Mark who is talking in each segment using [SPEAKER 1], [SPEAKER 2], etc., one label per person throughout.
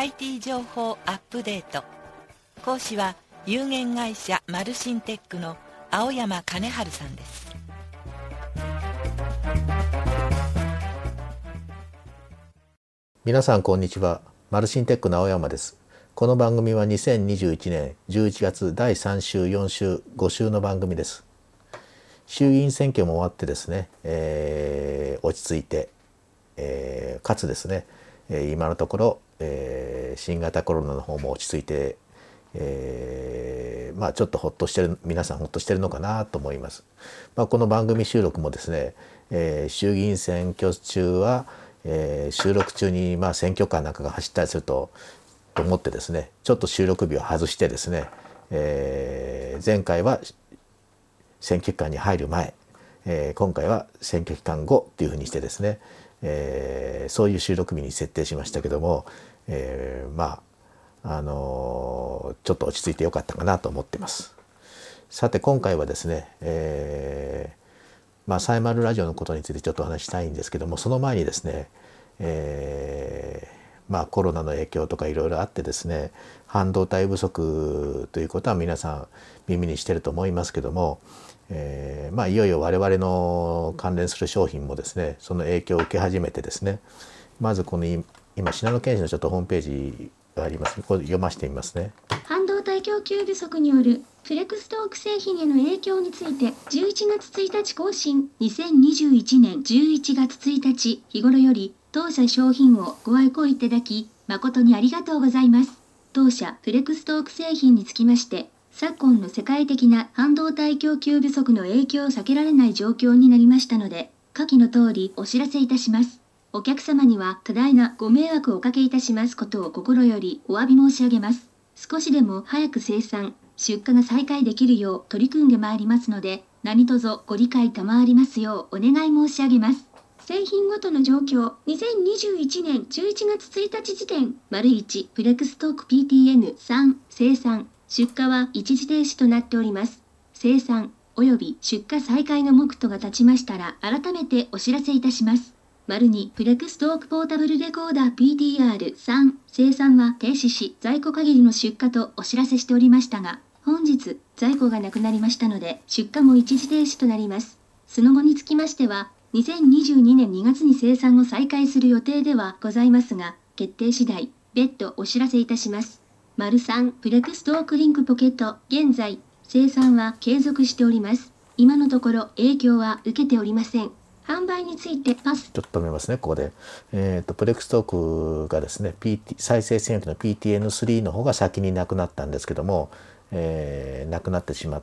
[SPEAKER 1] IT 情報アップデート。講師は有限会社マルシンテックの青山金春さんです。
[SPEAKER 2] 皆さんこんにちは。マルシンテックの青山です。この番組は2021年11月第3週4週5週の番組です。衆議院選挙も終わってですね、落ち着いて、かつですね、今のところ、新型コロナの方も落ち着いて、ちょっとほっとしてる、皆さんほっとしてるのかなと思います。この番組収録もですね、衆議院選挙中は、収録中に選挙カーなんかが走ったりすると思ってですね、ちょっと収録日を外してですね、前回は選挙期間に入る前、今回は選挙期間後っていうふうにしてですね、そういう収録日に設定しましたけども、ちょっと落ち着いてよかったかなと思ってます。さて今回はですね、サイマルラジオのことについてちょっとお話したいんですけども、その前にですね、コロナの影響とかいろいろあってですね、半導体不足ということは皆さん耳にしてると思いますけども、いよいよ我々の関連する商品もですね、その影響を受け始めてですね、まずこの今信濃県市のちょっとホームページがあります。これ読ませてみますね。
[SPEAKER 3] 半導体供給不足によるフレクストーク製品への影響について11月1日更新。2021年11月1日日頃より当社商品をご愛顧いただき誠にありがとうございます。当社フレクストーク製品につきまして昨今の世界的な半導体供給不足の影響を避けられない状況になりましたので、下記の通りお知らせいたします。お客様には多大なご迷惑をおかけいたしますことを心よりお詫び申し上げます。少しでも早く生産、出荷が再開できるよう取り組んでまいりますので、何卒ご理解賜りますようお願い申し上げます。製品ごとの状況、2021年11月1日時点、1フレクストーク PTN3 生産、出荷は一時停止となっております。生産及び出荷再開の目途が立ちましたら改めてお知らせいたします。2フレクストークポータブルレコーダー PTR3 生産は停止し在庫限りの出荷とお知らせしておりましたが、本日在庫がなくなりましたので出荷も一時停止となります。その後につきましては2022年2月に生産を再開する予定ではございますが、決定次第別途お知らせいたします。3フレクストークリンクポケット現在生産は継続しております。今のところ影響は受けておりません。販売についてパス。
[SPEAKER 2] ちょっと止めますね、ここで。プレクストークがですね、再生専用機の PTN3 の方が先になくなったんですけども、なくなってしまって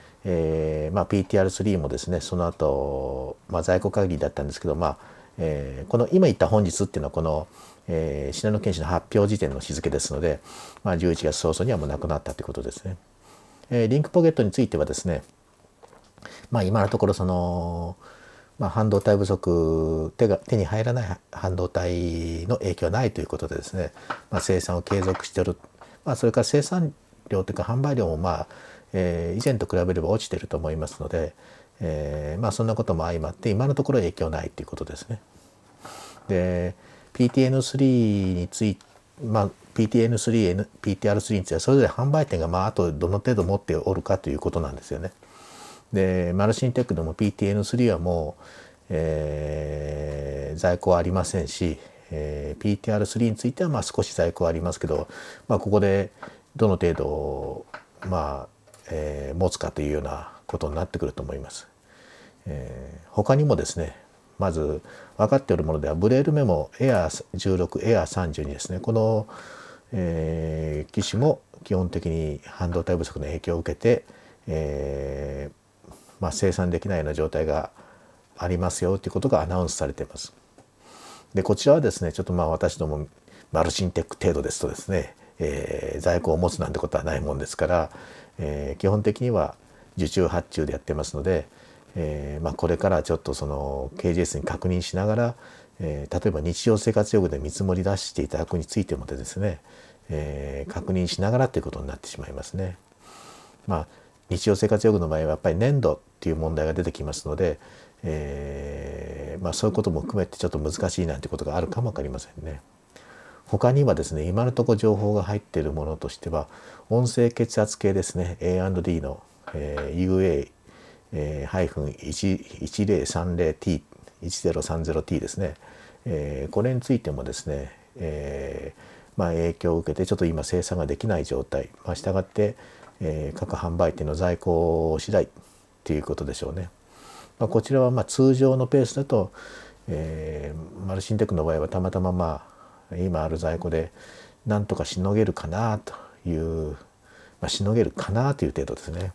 [SPEAKER 2] 、PTR3 もですね、その後、在庫限りだったんですけど、この今言った本日っていうのはこの、信濃県市の発表時点の日付ですので、11月早々にはもうなくなったということですね。リンクポケットについてはですね、今のところその、半導体不足、手に入らない半導体の影響はないということでですね、生産を継続している、それから生産量というか販売量も以前と比べれば落ちていると思いますので、そんなことも相まって今のところ影響ないということですね。で PTN3 について、PTN3、PTR3 についてはそれぞれ販売店があとどの程度持っておるかということなんですよね。でマルシンテックでも PTN3 はもう、在庫はありませんし、PTR3 については少し在庫はありますけど、ここでどの程度持つかというようなことになってくると思います。他にもですね、まず分かっているものではブレールメモ Air16、Air32 ですね、この、機種も基本的に半導体不足の影響を受けて、生産できないような状態がありますよということがアナウンスされています。でこちらはですね、ちょっと私どもマルシンテック程度ですとですね、在庫を持つなんてことはないもんですから、基本的には受注発注でやってますので、これからちょっとその KGS に確認しながら、例えば日常生活用具で見積もり出していただくについてもですね、確認しながらということになってしまいますね。日常生活用具の場合はやっぱり粘土っていう問題が出てきますので、そういうことも含めてちょっと難しいなんてことがあるかもわかりませんね。 他にはですね、今のところ情報が入っているものとしては、音声血圧計ですね、 A&D の、UA-1030T 1030T ですね、これについてもですね、影響を受けてちょっと今生産ができない状態、したがって、各販売店の在庫次第っていうことでしょうね。こちらは通常のペースだと、マルシンテックの場合はたまたま今ある在庫でなんとかしのげるかなという、しのげるかなという程度ですね。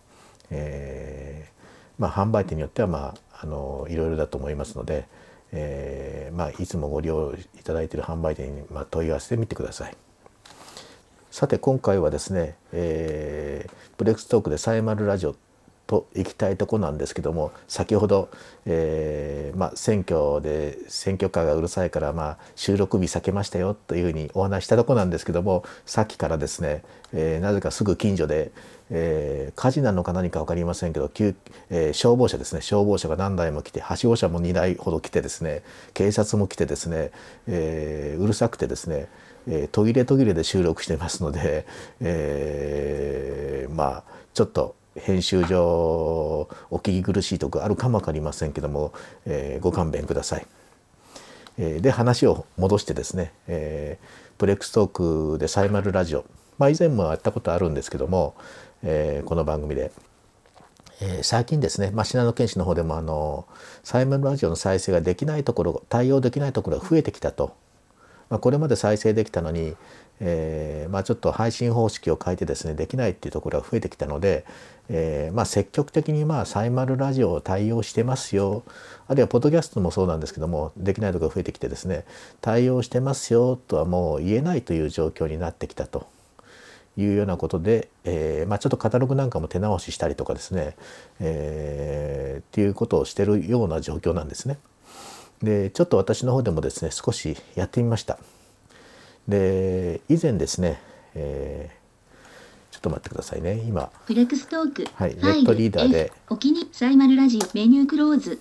[SPEAKER 2] 販売店によってはいろいろだと思いますので、いつもご利用いただいている販売店に問い合わせてみてください。さて今回はですね、ブレックストークでサイマルラジオと行きたいとこなんですけども、先ほど、選挙カーがうるさいから収録日避けましたよというふうにお話したとこなんですけども、さっきからですね、なぜかすぐ近所で、火事なのか何か分かりませんけど、消防車ですね、消防車が何台も来て、はしご車も2台ほど来てですね、警察も来てですね、うるさくてですね、途切れ途切れで収録してますので、ちょっと編集上お聞き苦しいところあるかも分かりませんけども、ご勘弁ください。で話を戻してですね、ブレックストークでサイマルラジオ、以前もやったことあるんですけども、この番組で、最近ですね、信濃県市の方でもサイマルラジオの再生ができないところ、対応できないところが増えてきたと。これまで再生できたのに、ちょっと配信方式を変えてですねできないっていうところが増えてきたので、積極的にサイマルラジオを対応してますよ、あるいはポッドキャストもそうなんですけども、できないところが増えてきてですね、対応してますよとはもう言えないという状況になってきたというようなことで、ちょっとカタログなんかも手直ししたりとかですね、っていうことをしているような状況なんですね。でちょっと私の方でもですね少しやってみました。で以前ですね、ちょっと待ってくださいね。今
[SPEAKER 3] フレックストーク、
[SPEAKER 2] ネットリーダーで
[SPEAKER 3] お気にサイマルラジオメニュークローズ、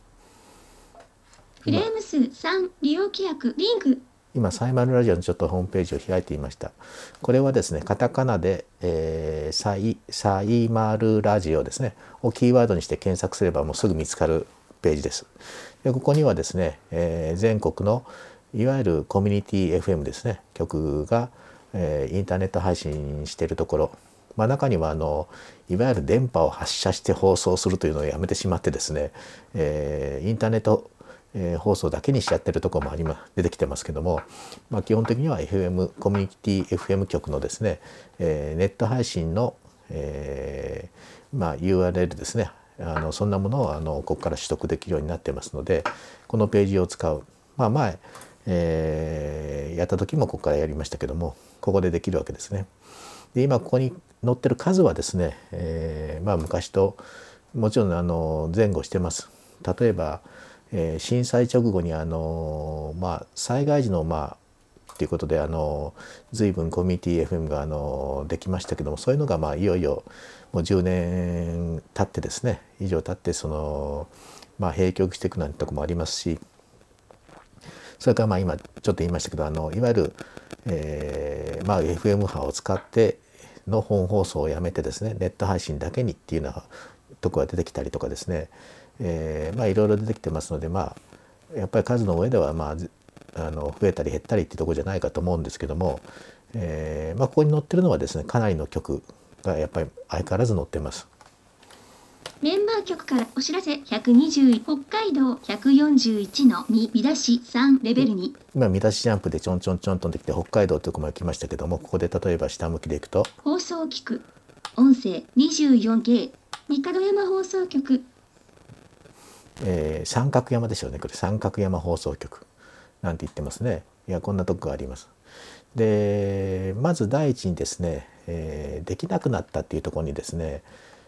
[SPEAKER 3] フレーム数3、利用規約リンク、
[SPEAKER 2] 今サイマルラジオのちょっとホームページを開いていました。これはですねカタカナで、サイマルラジオですねをキーワードにして検索すればもうすぐ見つかるページです。でここにはですね、全国のいわゆるコミュニティ FM ですね局が、インターネット配信しているところ、中にはいわゆる電波を発射して放送するというのをやめてしまってですね、インターネット放送だけにしちゃってるところも出てきてますけども、基本的には FM コミュニティ FM 局のですね、ネット配信の、URL ですね、そんなものをここから取得できるようになってますので、このページを使う、前、やった時もここからやりましたけども、ここでできるわけですね。で今ここに載ってる数はですね、昔ともちろん前後してます。例えば震災直後に災害時のということで随分コミュニティ FM ができましたけども、そういうのがいよいよもう10年経ってですね以上経って閉局していくなんてとこもありますし、それから今ちょっと言いましたけどいわゆる、FM 波を使っての本放送をやめてですねネット配信だけにっていうようなとこが出てきたりとかですね、いろいろ出てきてますので、やっぱり数の上では増えたり減ったりっていうところじゃないかと思うんですけども、ここに載ってるのはですねかなりの曲がやっぱり相変わらず載ってます。
[SPEAKER 3] メンバー局からお知らせ121、北海道141の2、見出し3、レベル2。
[SPEAKER 2] 今見出しジャンプでちょんちょんちょんとできて北海道というところまで来ましたけども、ここで例えば下向きでいくと
[SPEAKER 3] 放送聞く音声 24K 三門山放送局、
[SPEAKER 2] 三角山でしょうね。これ三角山放送局なんて言ってますね。いやこんなとこがあります。でまず第一にですね、できなくなったっていうところにですね、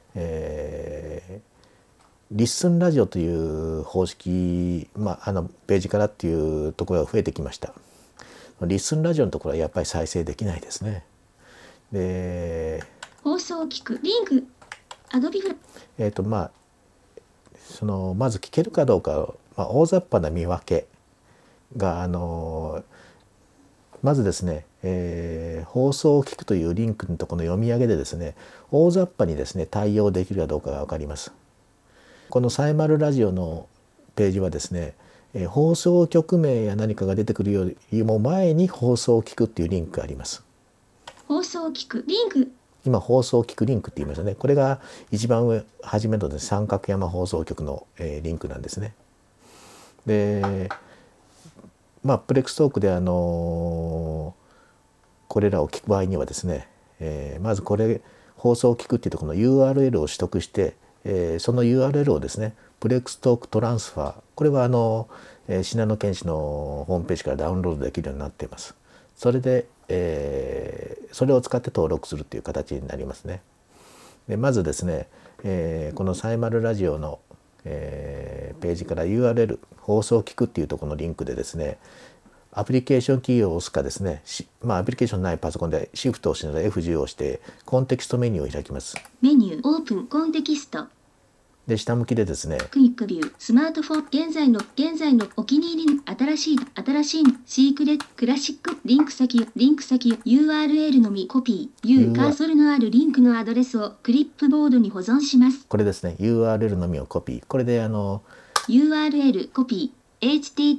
[SPEAKER 2] リッスンラジオという方式、ページからっていうところが増えてきました。リッスンラジオのところはやっぱり再生できないですね。で
[SPEAKER 3] 放送聞くリンクアドビフラ
[SPEAKER 2] まず聞けるかどうか、大雑把な見分けがまずですね、放送を聞くというリンクのところの読み上げでですね、大雑把にですね対応できるかどうかが分かります。このサイマルラジオのページはですね、放送局名や何かが出てくるよりも前に放送を聞くっていうリンクがあります。
[SPEAKER 3] 放送を聞くリンク。
[SPEAKER 2] 今放送を聞くリンクって言いましたね。これが一番上初めのですね、三角山放送局の、リンクなんですね。でプレックストークでこれらを聞く場合にはですね、まずこれ放送を聞くっていうところの URL を取得して、その URL をですねプレックストークトランスファー、これは信濃県市のホームページからダウンロードできるようになっています。それで、それを使って登録するという形になりますね。でまずですね、このサイマルラジオの、ページから URL 放送を聞くっていうところのリンクでですね、アプリケーションキーを押すかですね、アプリケーションないパソコンでシフトをしながら F10 を押してコンテキストメニューを開きます。
[SPEAKER 3] メニューオープンコンテキスト。
[SPEAKER 2] で下向きでですね、
[SPEAKER 3] クイックビュースマートフォン現在のお気に入り新しいシークレットクラシックリンク先 URL のみコピーカーソルのあるリンクのアドレスをクリップボードに保存します。
[SPEAKER 2] これですね URL のみをコピー、これで
[SPEAKER 3] URL コピー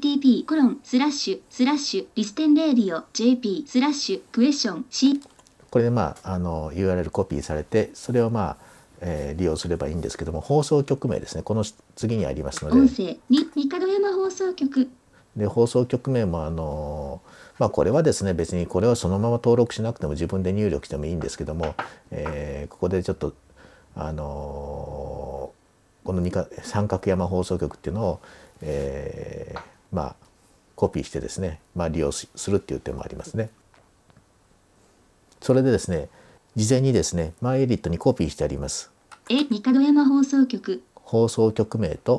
[SPEAKER 3] http:// リステンレディオ jp/ クエスチョン C。
[SPEAKER 2] これでURL コピーされて、それを利用すればいいんですけども、放送局名ですね、この次にありますので、
[SPEAKER 3] 音声に三門山放送局
[SPEAKER 2] で放送局名もこれはですね別にこれはそのまま登録しなくても自分で入力してもいいんですけども、ここでちょっとこの三角山放送局っていうのを、コピーしてですね、利用するっていう点もありますね。それでですね事前にですねマイエディットにコピーしてあります
[SPEAKER 3] 三門山放送局
[SPEAKER 2] 放送局名と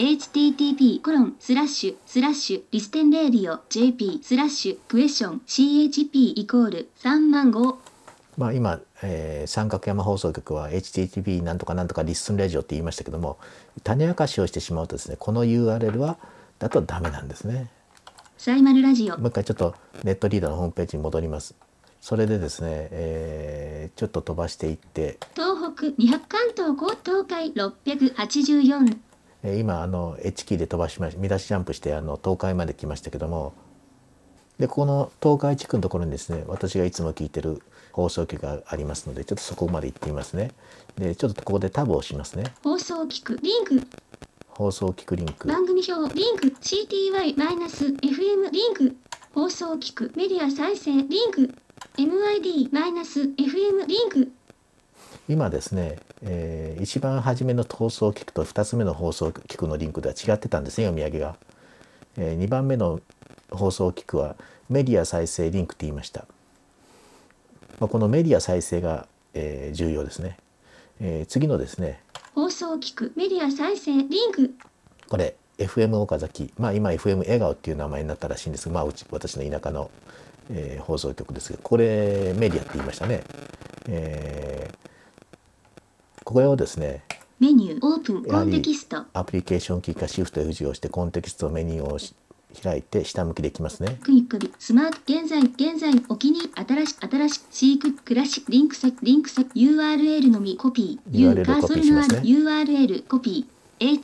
[SPEAKER 3] http:// リステンレディオ jp/ クエスチョン chp 305。
[SPEAKER 2] 今、三角山放送局は http なんとかなんとかリステンレディオって言いましたけども、種明かしをしてしまうとですねこの URL だとダメなんですね。
[SPEAKER 3] サイマルラジオ。
[SPEAKER 2] もう一回ちょっとネットリーダーのホームページに戻ります。それでですね、ちょっと飛ばしていって
[SPEAKER 3] 東北200関東5東海684。
[SPEAKER 2] 今H キーで飛ばしまし見出しジャンプして東海まで来ましたけども、でこの東海地区のところにですね私がいつも聞いてる放送局がありますので、ちょっとそこまで行ってみますね。でちょっとここでタブを押しますね。
[SPEAKER 3] 放送を聞くリンク
[SPEAKER 2] 放送を聞くリンク、
[SPEAKER 3] 番組表リンク CTY-FM リンク放送を聞くメディア再生リンク MID-FM リンク。
[SPEAKER 2] 今ですね、一番初めの放送を聞くと2つ目の放送を聞くのリンクでは違ってたんですね、読み上げが。2番目の放送を聞くはメディア再生リンクって言いました。このメディア再生が、重要ですね。次のですね
[SPEAKER 3] 放送を聞くメディア再生リンク、
[SPEAKER 2] これ FM 岡崎、今 FM 笑顔っていう名前になったらしいんですが、私の田舎の、放送局ですけど、これメディアって言いましたね。これをですね
[SPEAKER 3] メニューオープンコンテキスト
[SPEAKER 2] アプリケーションキーかシフト F10 をしてコンテキストメニューを開いて下向きでいきますね。
[SPEAKER 3] クイックビスマート現在お気に新しシーククラシリンク先 URL のみコピー
[SPEAKER 2] URL コピーしますね。
[SPEAKER 3] URL コピー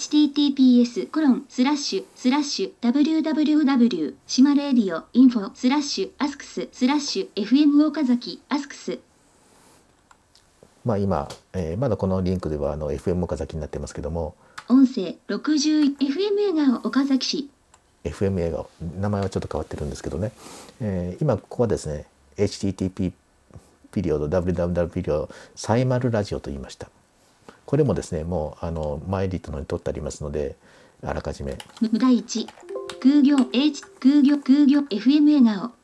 [SPEAKER 3] https://www 島レディオ info/asks/fm 岡崎 asks。
[SPEAKER 2] 今、まだこのリンクではFM 岡崎になってますけども、
[SPEAKER 3] 音声60 FM 笑顔岡崎市
[SPEAKER 2] FM 笑顔、名前はちょっと変わってるんですけどね、今ここはですね http://www サイマルラジオと言いました。これもですねもうマイエディットのに取ってありますので、あらかじめ
[SPEAKER 3] 無題1空行 FM 笑顔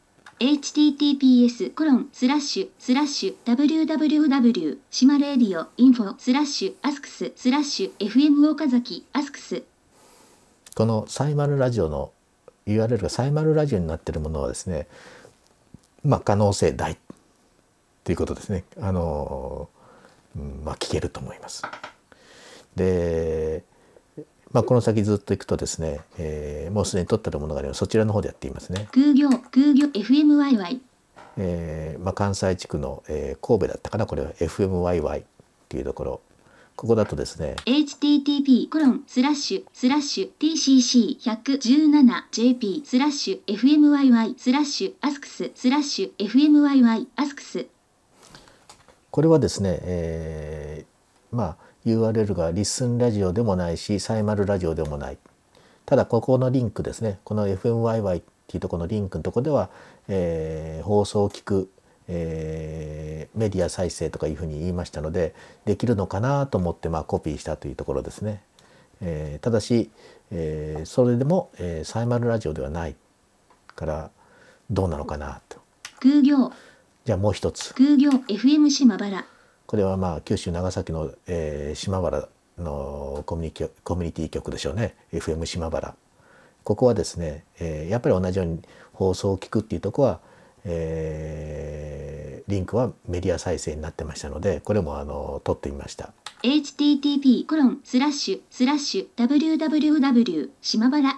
[SPEAKER 3] https://www 島レディオ info/asks/fm 岡崎 asks。
[SPEAKER 2] このサイマルラジオの URL がサイマルラジオになっているものはですね可能性大ということですね。聞けると思います。でこの先ずっといくとですね、もうすでに取ってあるものがあります。そちらの方でやっていますね。
[SPEAKER 3] 空行 FMYY
[SPEAKER 2] 関西地区の、神戸だったかな、これは FMYY っていうところ、ここだとですね、
[SPEAKER 3] http://tcc117jp/FMYY/asks/FMYY
[SPEAKER 2] これはですね、URL がリッスンラジオでもないし、サイマルラジオでもない。ただここのリンクですね、この FMYY っていうところのリンクのところでは、放送を聞く、メディア再生とかいうふうに言いましたので、できるのかなと思ってコピーしたというところですね。ただし、それでも、サイマルラジオではないからどうなのかなと。
[SPEAKER 3] 空行
[SPEAKER 2] じゃあもう一つ。
[SPEAKER 3] 空行 FM 島原
[SPEAKER 2] これは九州長崎の、島原のコミュニティ局でしょうね。 FM 島原。ここはですね、やっぱり同じように放送を聞くっていうところは、リンクはメディア再生になってましたので、これも取ってみました。
[SPEAKER 3] http://www 島原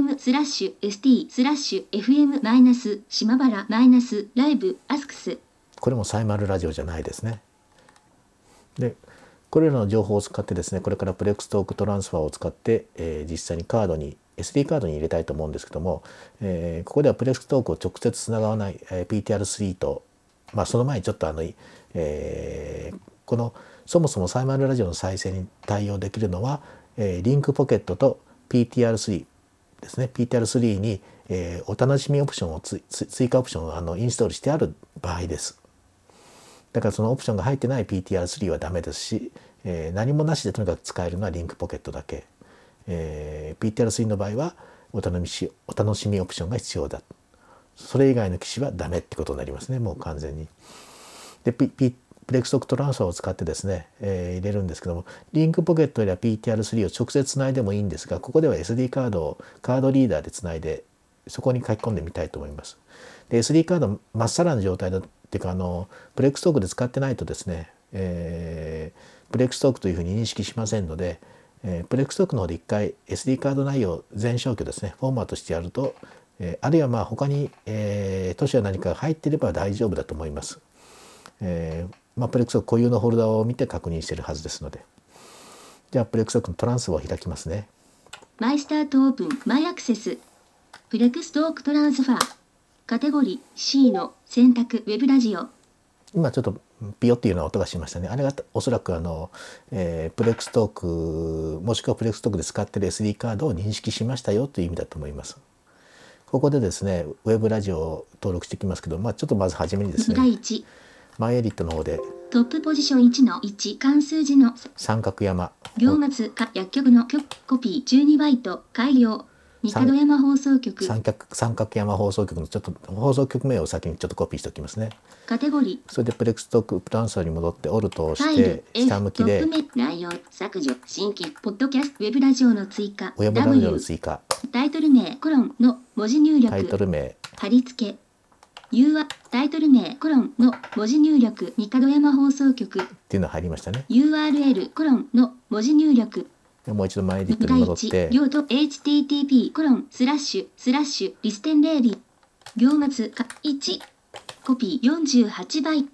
[SPEAKER 3] FM/st/fm- 島原ライブ asks
[SPEAKER 2] これもサイマルラジオじゃないですね。でこれらの情報を使ってですね、これからプレックストークトランスファーを使って、実際にSD カードに入れたいと思うんですけども、ここではプレックストークを直接つながらない、PTR3 と、その前にちょっとこのそもそもサイマルラジオの再生に対応できるのは、リンクポケットと PTR3 ですね。PTR3 に、お楽しみオプションを追加オプションをインストールしてある場合です。だからそのオプションが入ってない PTR3 はダメですし、何もなしでとにかく使えるのはリンクポケットだけ。PTR3 の場合はお楽しみオプションが必要だ。それ以外の機種はダメってことになりますね、もう完全に。で、プレックストークトランスファーを使ってですね、入れるんですけども、リンクポケットや PTR3 を直接つないでもいいんですが、ここでは SD カードをカードリーダーでつないで、そこに書き込んでみたいと思います。で SD カードまっさらな状態だっていうか、プレックストークで使ってないとですね、プレックストークというふうに認識しませんので、プレックストークの方で一回 SD カード内容全消去ですね、フォーマットしてやると、あるいは他に、都市や何かが入っていれば大丈夫だと思います。プレックストーク固有のフォルダを見て確認しているはずですので。じゃあプレックストークのトランスファーを開きますね。
[SPEAKER 3] マイスタートオープンマイアクセスプレックストークトランスファーカテゴリー C の選択ウェブラジオ。
[SPEAKER 2] 今ちょっとピヨっていうような音がしましたね。あれがおそらくプレックストークもしくはプレックストークで使っている SD カードを認識しましたよという意味だと思います。ここでですね、ウェブラジオを登録していきますけど、ちょっとまずはじめにですね、マイエディットの方で
[SPEAKER 3] トップポジション1の1関数字の
[SPEAKER 2] 三角山
[SPEAKER 3] 行末か薬局のコピー12バイト改良三角山放送局
[SPEAKER 2] 三角山放送局のちょっと放送局名を先にちょっとコピーしておきますね。
[SPEAKER 3] カテゴリー
[SPEAKER 2] それでプレックストークトランスファーに戻ってオルトをして下向きで
[SPEAKER 3] トップ名内容削除新規ポッドキャストウェブラジオの追加
[SPEAKER 2] ウェブラジオの追加
[SPEAKER 3] タイトル名コロンの文字入力
[SPEAKER 2] タイトル名
[SPEAKER 3] 貼り付けタイトル名コロンの文字入力三角山放送局
[SPEAKER 2] っていうのが入りましたね。
[SPEAKER 3] URL コロンの文字入力
[SPEAKER 2] もう一度マイエディットに戻って
[SPEAKER 3] 行と http:// リステンレーリ行末か1コピー48倍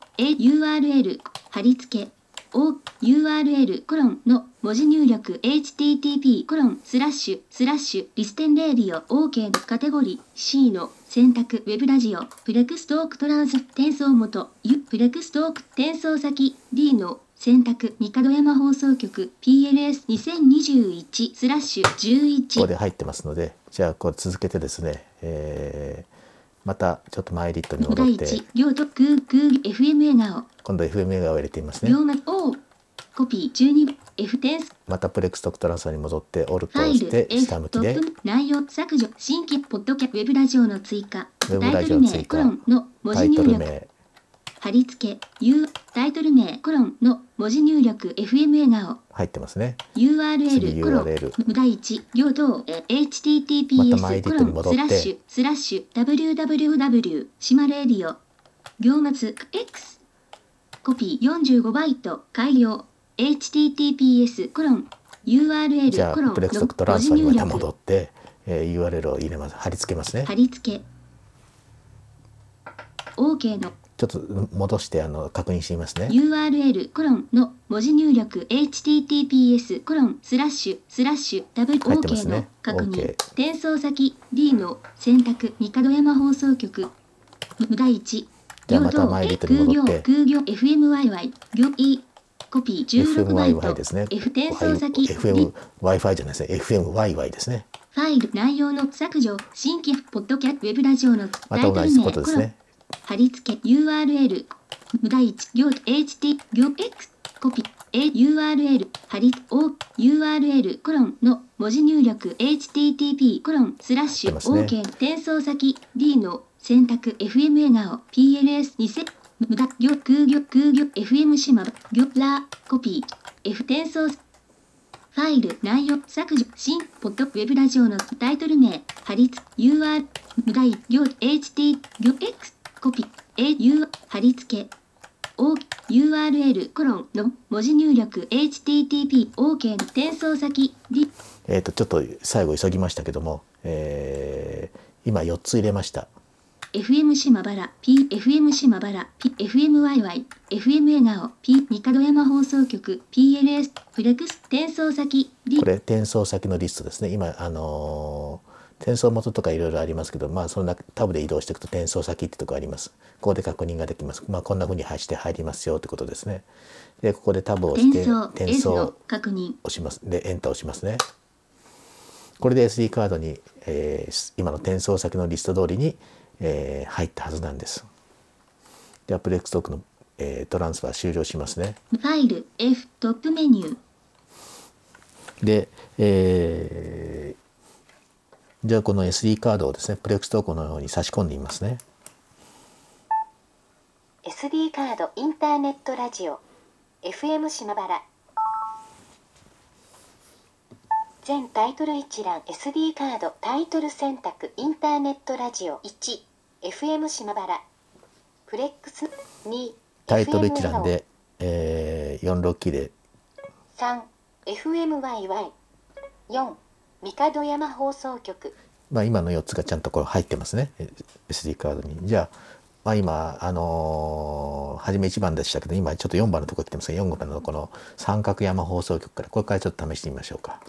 [SPEAKER 3] URL 貼り付けURL コロンの文字入力 http:// リステンレーリオ OK のカテゴリー C の選択ウェブラジオプレックストークトランス転送元プレックストーク転送先 D の選択三角山放送局 PLS2021/11
[SPEAKER 2] ここで入ってますので、じゃあこれ続けてですね、またちょっとマイエディットに戻って
[SPEAKER 3] 行とFM 笑顔
[SPEAKER 2] 今度 FM 笑顔を入れてみますね。
[SPEAKER 3] 行末 O コピー 12F 転送
[SPEAKER 2] またプレックストークトランスファーに戻ってオルトをして下向きで
[SPEAKER 3] 内容削除新規ポッドキャストウェブラジオの追加
[SPEAKER 2] ウェブラジオの追加
[SPEAKER 3] タイトル名コロンの文字入力貼り付けタイトル名コロンの文字入力 FM 笑顔
[SPEAKER 2] 入ってますね。
[SPEAKER 3] URL コロン第1行等 https://www 島レディオ行末 X コピー45バイト改良 https:// URL
[SPEAKER 2] じゃあ
[SPEAKER 3] コロン
[SPEAKER 2] プレクストークトランスファーにまた戻って、URL を入れます。貼り付けますね。
[SPEAKER 3] 貼り付け OK の
[SPEAKER 2] ちょっと戻して確認してみますね。
[SPEAKER 3] URL コロンの文字入力 https コロンスラッシュスラッシュダブル
[SPEAKER 2] 入ってます
[SPEAKER 3] OK の
[SPEAKER 2] ね。
[SPEAKER 3] 確認
[SPEAKER 2] OK。
[SPEAKER 3] 転送先 D の選択三門山放送局無第一
[SPEAKER 2] じゃあまたマイビットに戻って
[SPEAKER 3] 空行 FMYY 行 E コピー16バイ
[SPEAKER 2] FMYY
[SPEAKER 3] ト
[SPEAKER 2] ですね。
[SPEAKER 3] F 転送先 D
[SPEAKER 2] FMWiFi じゃないですね。FMYY ですね。
[SPEAKER 3] ファイル内容の削除新規ポッドキャストウェブラジオの
[SPEAKER 2] ま
[SPEAKER 3] タイトル
[SPEAKER 2] た同じこ
[SPEAKER 3] 名コロン
[SPEAKER 2] とですね。
[SPEAKER 3] 貼り付け URL 無第一行 HT 行 X コピー URL 貼り O URL コロンの文字入力 HTTP コロンスラッシュ
[SPEAKER 2] 出ますね
[SPEAKER 3] OK 転送先 D の選択 FM 笑顔 PLS2000 無駄行空行 FM 島行ラコピー F 転送ファイル内容削除新ポッドウェブラジオのタイトル名貼り付け URL 無題行 HT 行 X コピー AU 貼り付け O URL コロンの文字入力 HTTP OK の転送先 D
[SPEAKER 2] ちょっと最後急ぎましたけども、今4つ入れました。
[SPEAKER 3] FM 島原 PFM 島原 PFMYY FM 笑顔 P 三門山放送局 PLS フレクス転送先 D
[SPEAKER 2] これ転送先のリストですね。今転送元とかいろいろありますけど、まあそんなタブで移動していくと転送先ってとこあります。ここで確認ができます。まあこんな風にして入りますよってことですね。でここでタブを押して転
[SPEAKER 3] S の
[SPEAKER 2] 送
[SPEAKER 3] 確認
[SPEAKER 2] 押します。でエンター押しますね。これで SD カードに、今の転送先のリスト通りに、入ったはずなんです。ではプレックストークの、トランスファー終了しますね。
[SPEAKER 3] ファイル F トップメニュー
[SPEAKER 2] で、じゃあこの SD カードをですねプレックストークのように差し込んでみますね。
[SPEAKER 4] SD カードインターネットラジオ FM 島原全タイトル一覧 SD カードタイトル選択インターネットラジオ 1FM 島原プレックス2
[SPEAKER 2] タイトル一覧で、46キーで
[SPEAKER 4] 3FMYY4 三門山放送局、
[SPEAKER 2] まあ、今の4つがちゃんとこれ入ってますね SD カードに。じゃあ、まあ、今初め1番でしたけど今ちょっと4番のところ来てますが4番のこの三角山放送局からこれからちょっと試してみましょうか。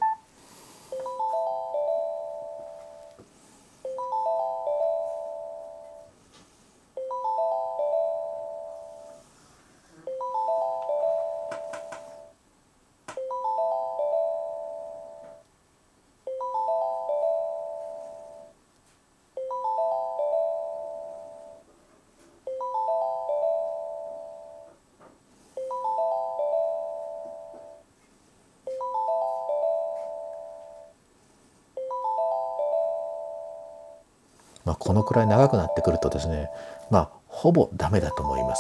[SPEAKER 2] まあ、このくらい長くなってくるとですね、まあ、ほぼダメだと思います。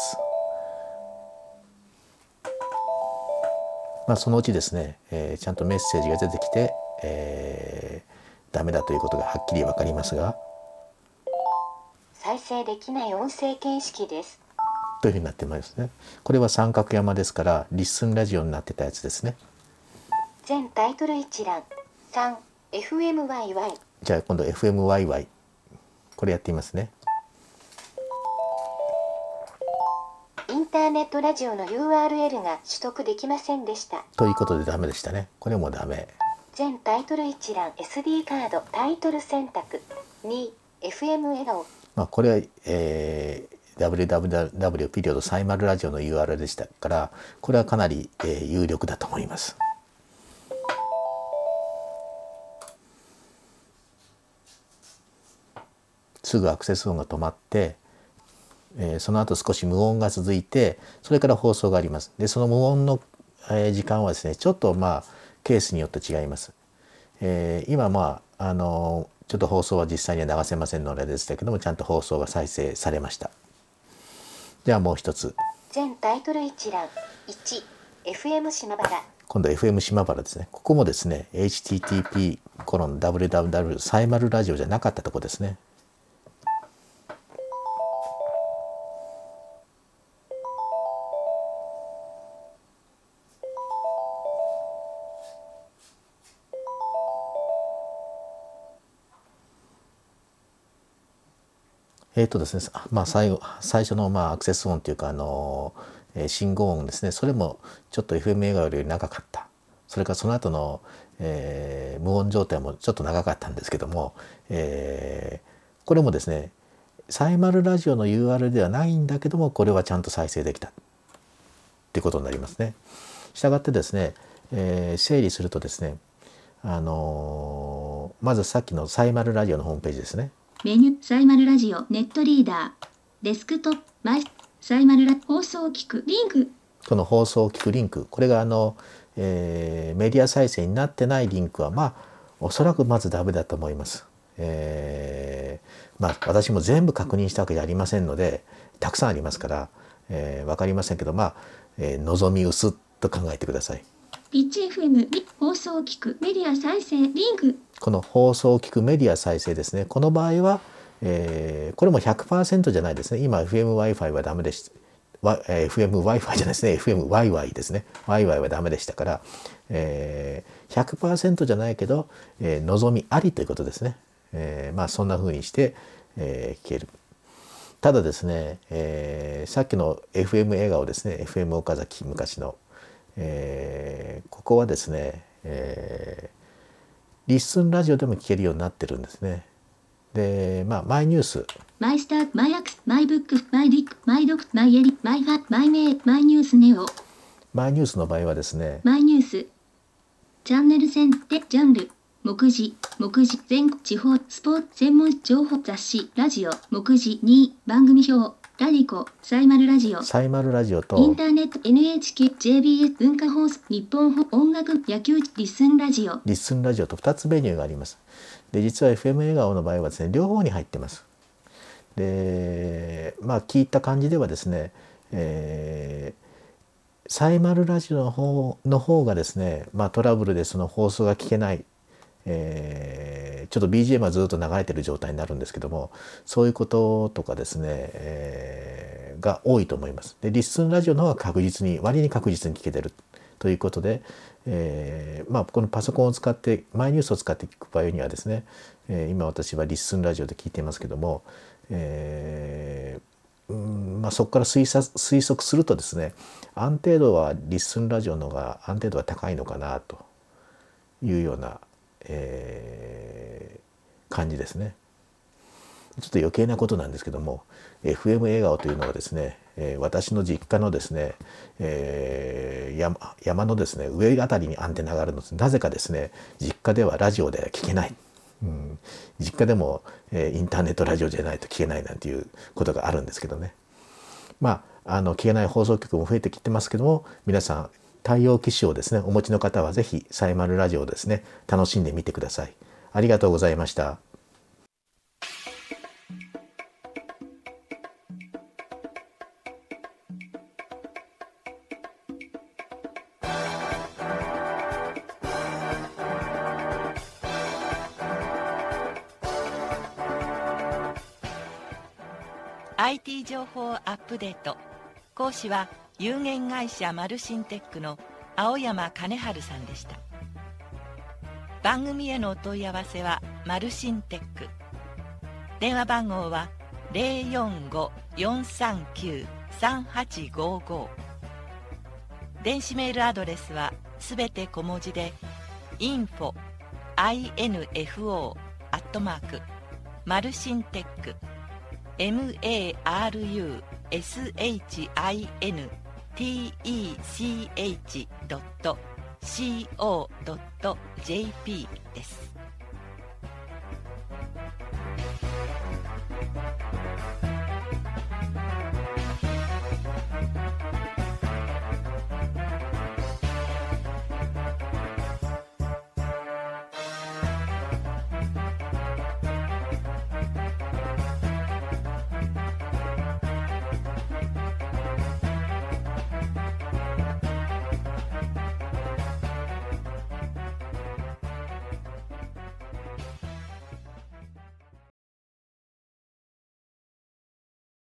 [SPEAKER 2] まあ、そのうちですね、ちゃんとメッセージが出てきて、ダメだということがはっきり分かりますが、
[SPEAKER 4] 再生できない音声形式です
[SPEAKER 2] というふうになってますね。これは三角山ですからリッスンラジオになってたやつですね。
[SPEAKER 4] 全タイトル一覧 3FMYY
[SPEAKER 2] じゃあ今度 FMYY これやってみますね。
[SPEAKER 4] インターネットラジオの URL が取得できませんでした
[SPEAKER 2] ということでダメでしたね。これもダメ。
[SPEAKER 4] 全タイトル一覧 SD カードタイトル選択 2FM 笑顔
[SPEAKER 2] まあ、これは、www ピリオドサイマルラジオの URL でしたからこれはかなり、有力だと思います。すぐアクセス音が止まって、その後少し無音が続いてそれから放送があります。でその無音の、時間はですねちょっとまあケースによって違います。今まあちょっと放送は実際には流せませんのででしたけどもちゃんと放送が再生されました。ではもう一つ
[SPEAKER 4] 全タイトル一覧 1FM 島原
[SPEAKER 2] 今度 FM 島原ですね。ここもですね http://www サイマルラジオじゃなかったとこですね。 ですね、最初のアクセス音というか信号音ですね、それもちょっと FM 映画より長かった。それからその後の、無音状態もちょっと長かったんですけども、これもですねサイマルラジオの URL ではないんだけども、これはちゃんと再生できたっていうことになりますね。したがってですね、整理するとですね、まずさっきのサイマルラジオのホームページですね。
[SPEAKER 3] メニュー、サイマルラジオ、ネットリーダー、デスクトップ、サイマルラ放送を聞く、リンク。この
[SPEAKER 2] 放送を聞くリンク、これがメディア再生になってないリンクはおそらくまずダメだと思います。私も全部確認したわけじゃありませんので、たくさんありますから、分かりませんけど、望み薄と考えてください。
[SPEAKER 3] リッチ FM 放送を聞くメディア再生リンク。
[SPEAKER 2] この放送を聞くメディア再生ですね。この場合は、これも 100% じゃないですね。今 FM-Wi-Fi はダメでした。FM-Wi-Fi じゃないですね。FM-Wi-Fi ですね。Wi-Fi はダメでしたから、100% じゃないけど、望みありということですね。そんな風にして、聞ける。ただですね、さっきの FM 笑顔ですね。FM 岡崎昔の、ここはですね、リッスンラジオでも聞けるようになってるんですね。で、マイニュース、
[SPEAKER 3] マイスター、マイアクス、マイブック、マイディック、マイドク、マイエリ、マイファ、マイメイ、マイニュースネオ。
[SPEAKER 2] マイニュースの場合はですね、
[SPEAKER 3] マイニュース、チャンネル選定、ジャンル、目次、全国地方、スポーツ専門情報雑誌、ラジオ、目次2、番組表、ラディコ、サイマルラジオ、
[SPEAKER 2] サイマルラジオと
[SPEAKER 3] インターネット、NHK、JBS、文化放送、日本音楽、野球、リッスンラジオ。
[SPEAKER 2] リッスンラジオと2つメニューがあります。で、実は FM 笑顔の場合はですね、両方に入ってます。で、聞いた感じではですね、サイマルラジオの方がですね、トラブルでその放送が聞けない、ちょっと BGM はずっと流れてる状態になるんですけども、そういうこととかですね、が多いと思います。で、リッスンラジオの方が割に確実に聞けてるということで、このパソコンを使ってマイニュースを使って聞く場合にはですね、今私はリッスンラジオで聞いていますけども、そこから推測するとですね、安定度はリッスンラジオの方が安定度は高いのかなというような、感じですね。ちょっと余計なことなんですけども、FM 笑顔というのはですね、私の実家のですね、山のですね上あたりにアンテナがあるのです。なぜかですね、実家ではラジオで聞けない、実家でも、インターネットラジオじゃないと聞けないなんていうことがあるんですけどね。聞けない放送局も増えてきてますけども、皆さん対応機種をですねお持ちの方はぜひサイマルラジオをですね楽しんでみてください。ありがとうございました。
[SPEAKER 1] IT 情報アップデート。講師は有限会社マルシンテックの青山金春さんでした。番組へのお問い合わせはマルシンテック。電話番号は 045-439-3855。電子メールアドレスはすべて小文字で infoマルシンテックmarushintech.co.jp です。